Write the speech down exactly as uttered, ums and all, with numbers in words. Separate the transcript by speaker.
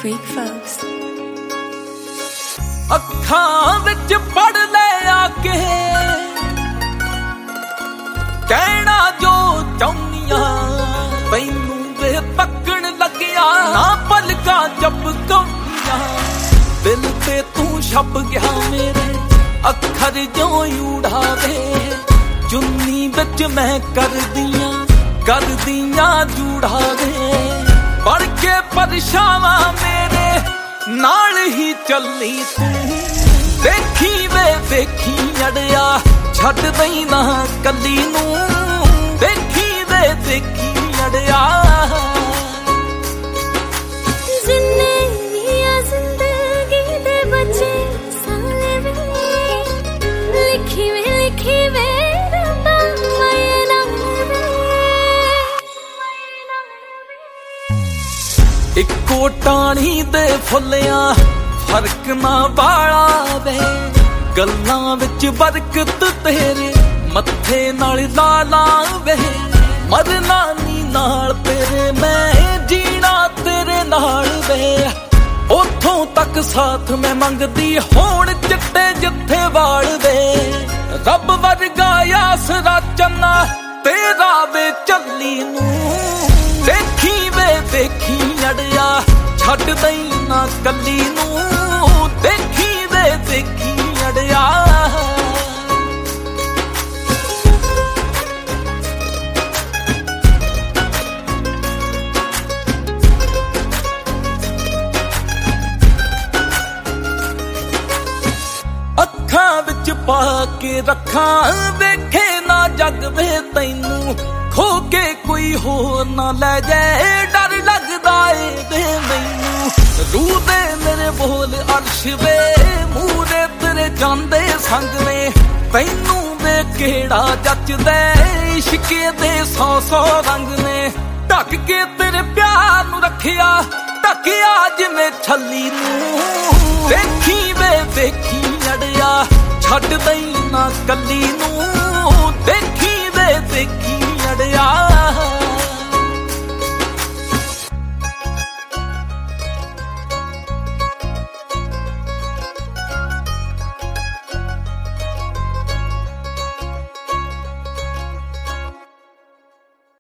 Speaker 1: Freak folks.
Speaker 2: ਅੱਖਾਂ ਵਿੱਚ ਪੜ ਲੈ ਆ ਕੇ ਕਹਿਣਾ ਜੋ ਚਾਹੁੰਦੀਆਂ ਤੈਨੂੰ ਵੇ ਤੱਕਣ ਲੱਗਿਆ ਨਾ ਪਲਕਾਂ ਝਪਕਾਉਂਦੀਆਂ ਦਿਲ ਤੇ ਤੂੰ ਛਪ ਗਿਆ ਮੇਰੇ ਅੱਖਰ ਜਿਉਂ ਉਡਾਵੇ ਚੁੰਨੀ ਵਿੱਚ ਮੈਂ ਕਰਦੀਆਂ ਕਰਦੀਆਂ ਜੂੜਾਵੇ ਪੜ ਕੇ ਪਰਛਾਵਾਂ ਮੇਰੇ ਨਾਲ ਹੀ ਚੱਲੀ ਤੂੰ ਦੇਖੀ ਵੇ ਦੇਖੀ ਅੜਿਆ ਛੱਡ ਦਈ ਨਾ ਕੱਲੀ ਨੂੰ ਦੇਖੀ ਵੇ ਦੇਖੀ ਅੜਿਆ
Speaker 3: ਜਿੰਨੇ ਵੀ ਆ ਜ਼ਿੰਦਗੀ ਦੇ ਬੱਚੇ ਸਾਲੇ ਵੇ ਲਿਖੀ ਵੇ ਲਿਖੀ ਵੇ ਰੱਬਾ ਮਾਏ ਨਾਮ
Speaker 2: ਇੱਕੋ ਟਾਣੀ ਦੇ ਫੁੱਲਿਆਂ ਫਰਕ ਨਾ ਬਾਲਾ ਵੇ ਗੱਲਾਂ ਵਿੱਚ ਬਰਕਤ ਤੇਰੇ ਮੱਥੇ ਨਾਲ ਲਾਲਾ ਵੇ ਮਰਨਾ ਨੀ ਨਾਲ ਤੇਰੇ ਮੈਂ ਜੀਣਾ ਤੇਰੇ ਨਾਲ ਵੇ ਉੱਥੋਂ ਤੱਕ ਸਾਥ ਮੈਂ ਮੰਗਦੀ ਹੋਣ ਚਿੱਟੇ ਜਿੱਥੇ ਵਾਲ ਵੇ ਰੱਬ ਵਰਗਾ ਆਸਰਾ ਚੰਨਾ ਤੇਰਾ ਵੇ ਚੱਲੀ ਨੂੰ ਦੇਖੀ ਵੇ ਦੇਖੀ ਅੜਿਆ ਛੱਡ ਦਈ ਨਾ ਕੱਲੀ ਨੂੰ ਦੇਖੀ ਵੇ ਦੇਖੀ ਅੜਿਆ ਅੱਖਾਂ ਵਿੱਚ ਪਾ ਕੇ ਰੱਖਾਂ ਵੇਖੇ ਨਾ ਜਗ ਵੇ ਤੈਨੂੰ ਖੋ ਕੇ ਕੋਈ ਹੋਰ ਨਾ ਲੈ ਜਾਏ ਡਰ ਲੱਗਦਾ ਏ ਵੇ ਮੈਨੂੰ ਰੂਹ ਦੇ ਮੇਰੇ ਬੋਲ ਅਰਸ਼ ਵੇ ਮੂਰੇ ਤੇਰੇ ਜਾਂਦੇ ਸੰਗ ਨੇ ਤੈਨੂੰ ਵੇ ਕਿਹੜਾ ਜੱਚਦਾ ਇਸ਼ਕੇ ਦੇ ਸੌ ਸੌ ਰੰਗ ਨੇ ਢੱਕ ਕੇ ਤੇਰੇ ਪਿਆਰ ਨੂੰ ਰੱਖਿਆ ਢੱਕਿਆ ਜਿਵੇਂ ਛੱਲੀ ਨੂੰ ਦੇਖੀ ਵੇ ਦੇਖੀ ਅੜਿਆ ਛੱਡ ਦਈ ਨਾ ਕੱਲੀ ਨੂੰ ਦੇਖੀ ਵੇ ਦੇਖੀ ਅੜਿਆ